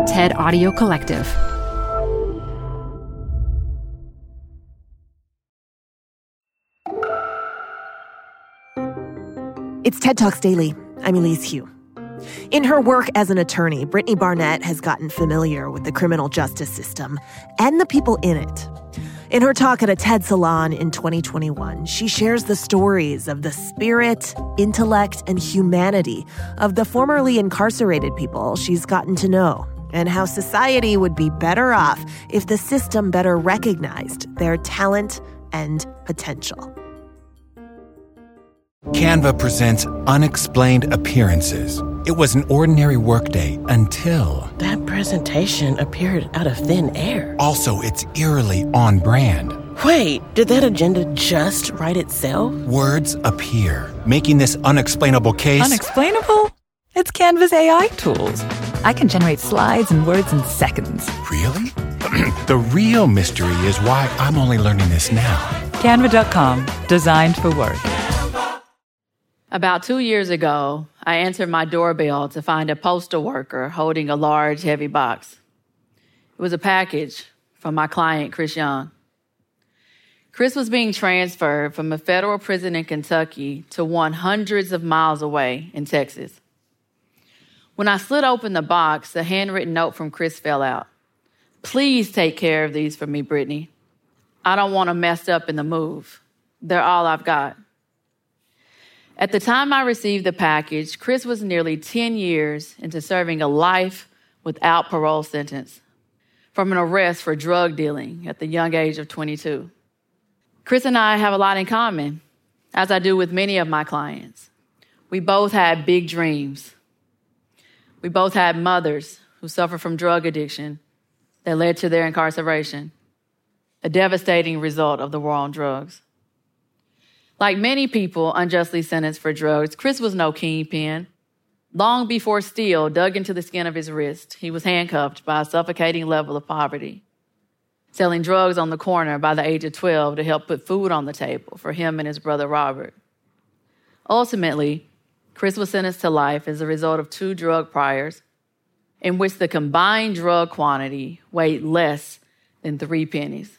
TED Audio Collective. It's TED Talks Daily. I'm Elise Hu. In her work as an attorney, Brittany Barnett has gotten familiar with the criminal justice system and the people in it. In her talk at a TED Salon in 2021, she shares the stories of the spirit, intellect, and humanity of the formerly incarcerated people she's gotten to know, and how society would be better off if the system better recognized their talent and potential. Canva presents Unexplained Appearances. It was an ordinary workday until... that presentation appeared out of thin air. Also, it's eerily on brand. Wait, did that agenda just write itself? Words appear, making this unexplainable case... Unexplainable? It's Canva's AI tools. I can generate slides and words in seconds. Really? The real mystery is why I'm only learning this now. Canva.com, designed for work. About 2 years ago, I answered my doorbell to find a postal worker holding a large, heavy box. It was a package from my client, Chris Young. Chris was being transferred from a federal prison in Kentucky to one hundreds of miles away in Texas. When I slid open the box, a handwritten note from Chris fell out. "Please take care of these for me, Brittany. I don't want them messed up in the move. They're all I've got." At the time I received the package, Chris was nearly 10 years into serving a life without parole sentence from an arrest for drug dealing at the young age of 22. Chris and I have a lot in common, as I do with many of my clients. We both had big dreams. We both had mothers who suffered from drug addiction that led to their incarceration, a devastating result of the war on drugs. Like many people unjustly sentenced for drugs, Chris was no kingpin. Long before steel dug into the skin of his wrist, he was handcuffed by a suffocating level of poverty, selling drugs on the corner by the age of 12 to help put food on the table for him and his brother Robert. Ultimately, Chris was sentenced to life as a result of 2 drug priors in which the combined drug quantity weighed less than 3 pennies.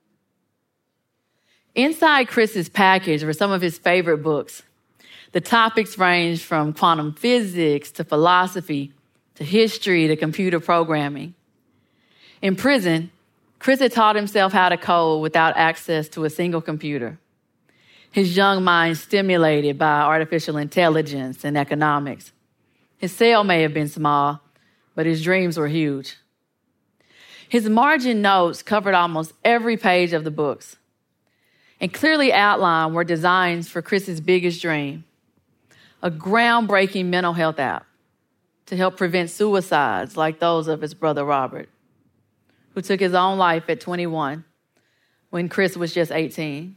Inside Chris's package were some of his favorite books. The topics ranged from quantum physics to philosophy to history to computer programming. In prison, Chris had taught himself how to code without access to a single computer. His young mind stimulated by artificial intelligence and economics. His cell may have been small, but his dreams were huge. His margin notes covered almost every page of the books, and clearly outlined were designs for Chris's biggest dream, a groundbreaking mental health app to help prevent suicides like those of his brother Robert, who took his own life at 21 when Chris was just 18.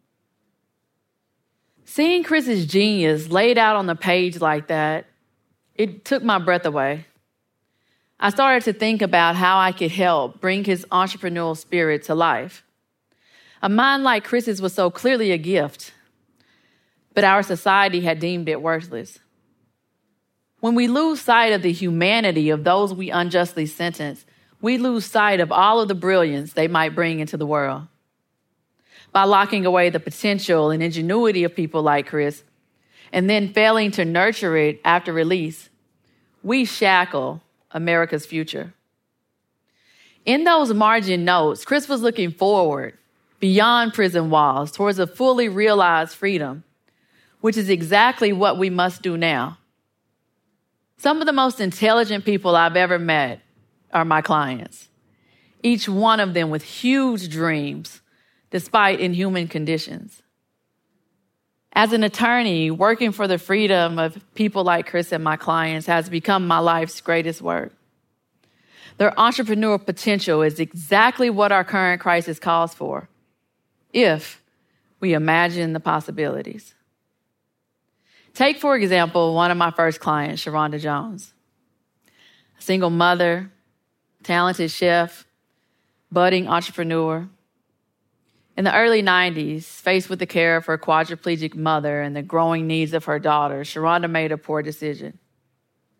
Seeing Chris's genius laid out on the page like that, it took my breath away. I started to think about how I could help bring his entrepreneurial spirit to life. A mind like Chris's was so clearly a gift, but our society had deemed it worthless. When we lose sight of the humanity of those we unjustly sentence, we lose sight of all of the brilliance they might bring into the world. By locking away the potential and ingenuity of people like Chris, and then failing to nurture it after release, we shackle America's future. In those margin notes, Chris was looking forward beyond prison walls towards a fully realized freedom, which is exactly what we must do now. Some of the most intelligent people I've ever met are my clients, each one of them with huge dreams despite inhuman conditions. As an attorney, working for the freedom of people like Chris and my clients has become my life's greatest work. Their entrepreneurial potential is exactly what our current crisis calls for, if we imagine the possibilities. Take, for example, one of my first clients, Sharonda Jones. A single mother, talented chef, budding entrepreneur. In the early 90s, faced with the care of her quadriplegic mother and the growing needs of her daughter, Sharonda made a poor decision.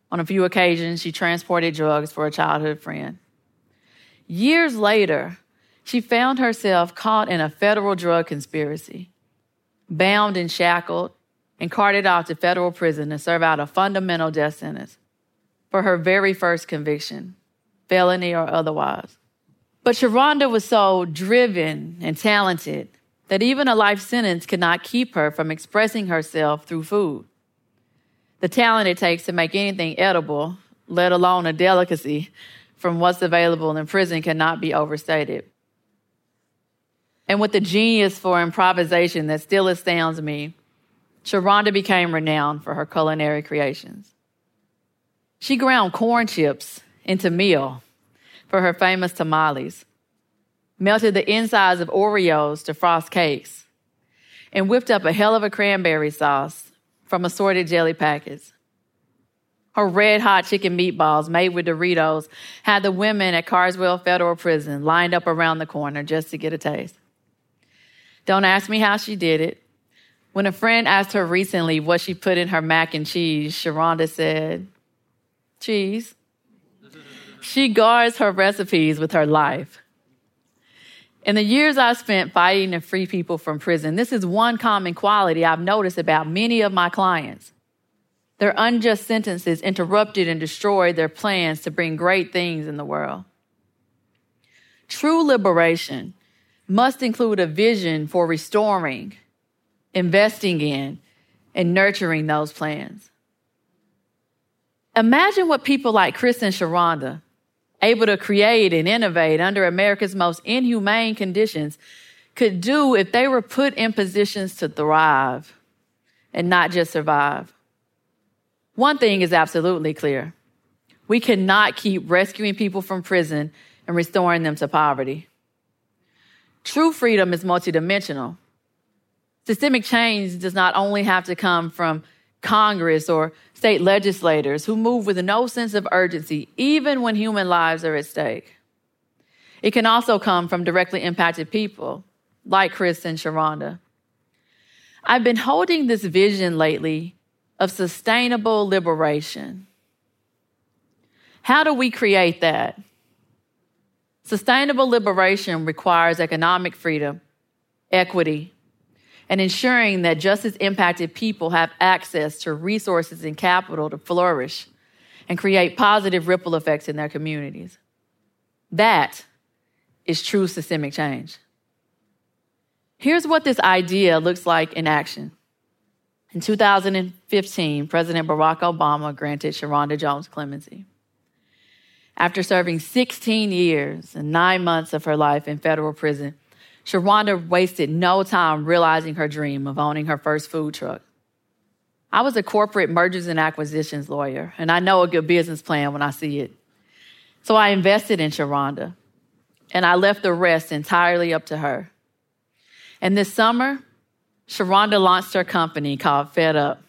On a few occasions, she transported drugs for a childhood friend. Years later, she found herself caught in a federal drug conspiracy, bound and shackled, and carted off to federal prison to serve out a fundamental death sentence for her very first conviction, felony or otherwise. But Sharonda was so driven and talented that even a life sentence could not keep her from expressing herself through food. The talent it takes to make anything edible, let alone a delicacy, from what's available in prison cannot be overstated. And with the genius for improvisation that still astounds me, Sharonda became renowned for her culinary creations. She ground corn chips into meal for her famous tamales, melted the insides of Oreos to frost cakes, and whipped up a hell of a cranberry sauce from assorted jelly packets. Her red-hot chicken meatballs made with Doritos had the women at Carswell Federal Prison lined up around the corner just to get a taste. Don't ask me how she did it. When a friend asked her recently what she put in her mac and cheese, Sharonda said, cheese. She guards her recipes with her life. In the years I've spent fighting to free people from prison, this is one common quality I've noticed about many of my clients. Their unjust sentences interrupted and destroyed their plans to bring great things in the world. True liberation must include a vision for restoring, investing in, and nurturing those plans. Imagine what people like Chris and Sharonda, able to create and innovate under America's most inhumane conditions, could do if they were put in positions to thrive and not just survive. One thing is absolutely clear. We cannot keep rescuing people from prison and restoring them to poverty. True freedom is multidimensional. Systemic change does not only have to come from Congress or state legislators who move with no sense of urgency, even when human lives are at stake. It can also come from directly impacted people, like Chris and Sharonda. I've been holding this vision lately of sustainable liberation. How do we create that? Sustainable liberation requires economic freedom, equity, and ensuring that justice-impacted people have access to resources and capital to flourish and create positive ripple effects in their communities. That is true systemic change. Here's what this idea looks like in action. In 2015, President Barack Obama granted Sharonda Jones clemency. After serving 16 years and 9 months of her life in federal prison, Sharonda wasted no time realizing her dream of owning her first food truck. I was a corporate mergers and acquisitions lawyer, and I know a good business plan when I see it. So I invested in Sharonda, and I left the rest entirely up to her. And this summer, Sharonda launched her company called Fed Up,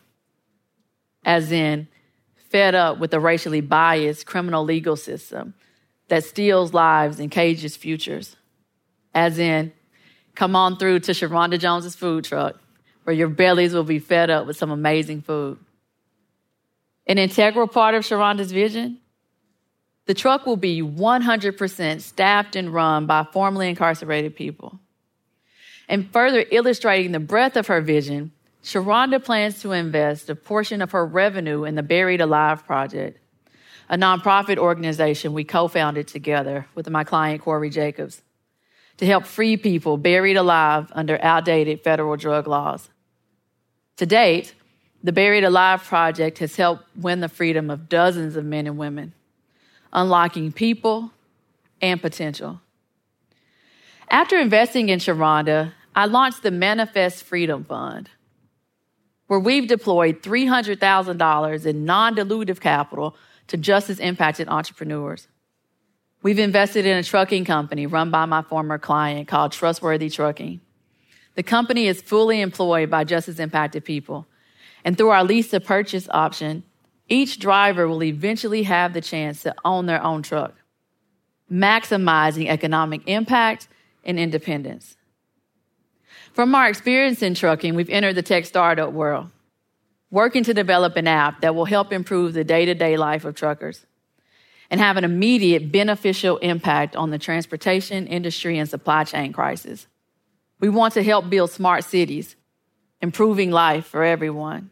as in fed up with the racially biased criminal legal system that steals lives and cages futures, as in come on through to Sharonda Jones's food truck, where your bellies will be fed up with some amazing food. An integral part of Sharonda's vision, the truck will be 100% staffed and run by formerly incarcerated people. And further illustrating the breadth of her vision, Sharonda plans to invest a portion of her revenue in the Buried Alive Project, a nonprofit organization we co-founded together with my client, Corey Jacobs, to help free people buried alive under outdated federal drug laws. To date, the Buried Alive Project has helped win the freedom of dozens of men and women, unlocking people and potential. After investing in Sharonda, I launched the Manifest Freedom Fund, where we've deployed $300,000 in non-dilutive capital to justice-impacted entrepreneurs. We've invested in a trucking company run by my former client called Trustworthy Trucking. The company is fully employed by justice-impacted people, and through our lease-to-purchase option, each driver will eventually have the chance to own their own truck, maximizing economic impact and independence. From our experience in trucking, we've entered the tech startup world. working to develop an app that will help improve the day-to-day life of truckers and have an immediate beneficial impact on the transportation industry and supply chain crisis. We want to help build smart cities, improving life for everyone.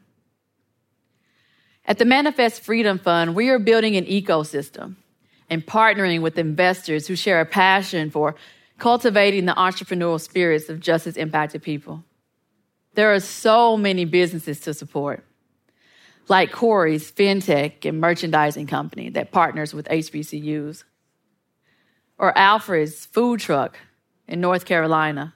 At the Manifest Freedom Fund, we are building an ecosystem and partnering with investors who share a passion for cultivating the entrepreneurial spirits of justice-impacted people. There are so many businesses to support, like Corey's fintech and merchandising company that partners with HBCUs, or Alfred's food truck in North Carolina,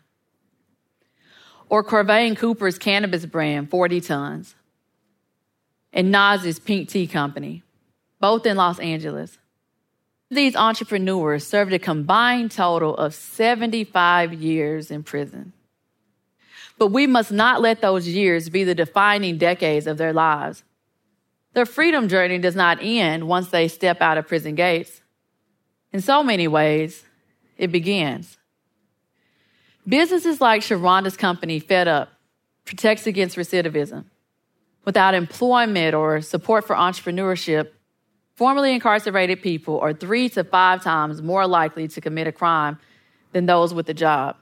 or Corvain Cooper's cannabis brand, 40 Tons, and Naz's Pink Tea Company, both in Los Angeles. These entrepreneurs served a combined total of 75 years in prison. But we must not let those years be the defining decades of their lives. Their freedom journey does not end once they step out of prison gates. In so many ways, it begins. Businesses like Sharonda's company, Fed Up, protects against recidivism. Without employment or support for entrepreneurship, formerly incarcerated people are 3 to 5 times more likely to commit a crime than those with a job.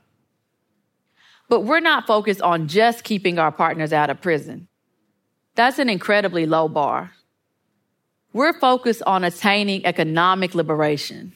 But we're not focused on just keeping our partners out of prison. That's an incredibly low bar. We're focused on attaining economic liberation,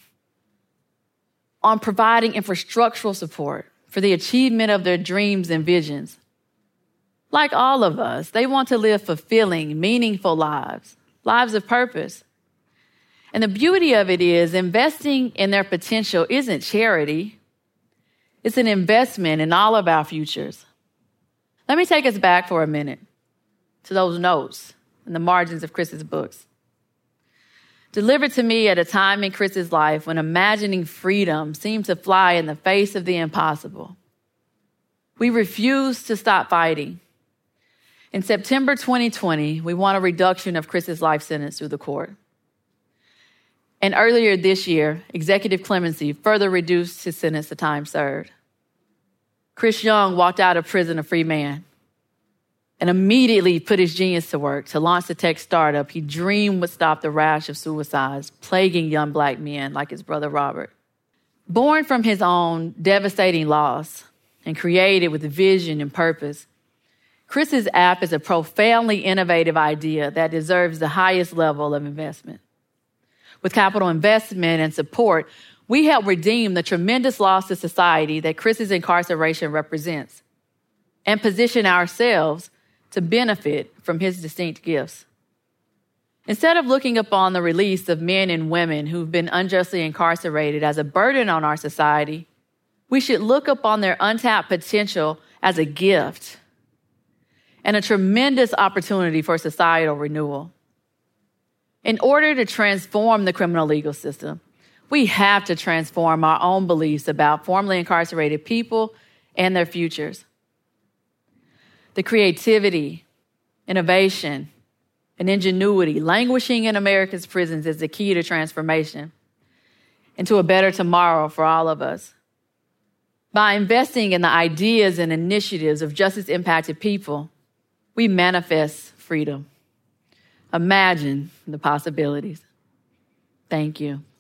on providing infrastructural support for the achievement of their dreams and visions. Like all of us, they want to live fulfilling, meaningful lives, lives of purpose. And the beauty of it is investing in their potential isn't charity. It's an investment in all of our futures. Let me take us back for a minute to those notes in the margins of Chris's books. Delivered to me at a time in Chris's life when imagining freedom seemed to fly in the face of the impossible. We refused to stop fighting. In September 2020, we won a reduction of Chris's life sentence through the court. And earlier this year, executive clemency further reduced his sentence to time served. Chris Young walked out of prison a free man and immediately put his genius to work to launch the tech startup he dreamed would stop the rash of suicides plaguing young Black men like his brother Robert. Born from his own devastating loss and created with vision and purpose, Chris's app is a profoundly innovative idea that deserves the highest level of investment. With capital investment and support, we help redeem the tremendous loss to society that Chris's incarceration represents and position ourselves to benefit from his distinct gifts. Instead of looking upon the release of men and women who've been unjustly incarcerated as a burden on our society, we should look upon their untapped potential as a gift and a tremendous opportunity for societal renewal. In order to transform the criminal legal system, we have to transform our own beliefs about formerly incarcerated people and their futures. The creativity, innovation, and ingenuity languishing in America's prisons is the key to transformation and to a better tomorrow for all of us. By investing in the ideas and initiatives of justice-impacted people, we manifest freedom. Imagine the possibilities. Thank you.